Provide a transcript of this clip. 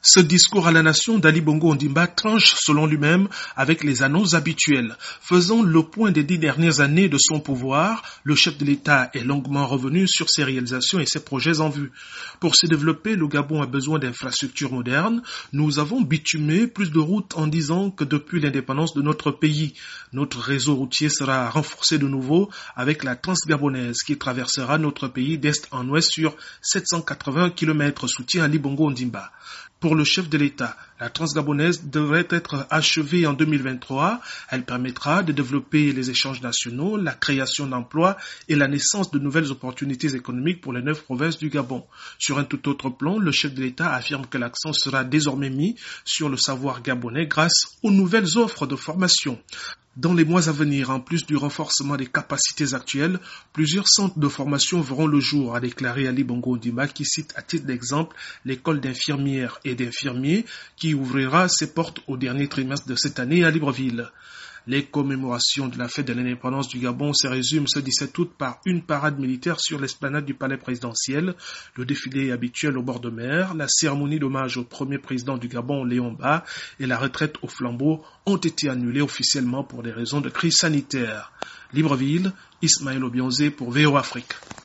Ce discours à la nation d'Ali Bongo Ondimba tranche, selon lui-même, avec les annonces habituelles. Faisant le point des 10 dernières années de son pouvoir, le chef de l'État est longuement revenu sur ses réalisations et ses projets en vue. Pour se développer, le Gabon a besoin d'infrastructures modernes. Nous avons bitumé plus de routes en 10 ans que depuis l'indépendance de notre pays. Notre réseau routier sera renforcé de nouveau avec la Transgabonaise qui traversera notre pays d'est en ouest sur 780 km, soutient Ali Bongo Ondimba. Pour le chef de l'État, la Transgabonaise devrait être achevée en 2023. Elle permettra de développer les échanges nationaux, la création d'emplois et la naissance de nouvelles opportunités économiques pour les 9 provinces du Gabon. Sur un tout autre plan, le chef de l'État affirme que l'accent sera désormais mis sur le savoir gabonais grâce aux nouvelles offres de formation. Dans les mois à venir, en plus du renforcement des capacités actuelles, plusieurs centres de formation verront le jour, a déclaré Ali Bongo Ondimba, qui cite à titre d'exemple l'école d'infirmières et d'infirmiers qui ouvrira ses portes au dernier trimestre de cette année à Libreville. Les commémorations de la fête de l'indépendance du Gabon se résument ce 17 août par une parade militaire sur l'esplanade du palais présidentiel, le défilé habituel au bord de mer, la cérémonie d'hommage au premier président du Gabon, Léon Mba, et la retraite au flambeau ont été annulées officiellement pour des raisons de crise sanitaire. Libreville, Ismaël Obionzé pour VOA Afrique.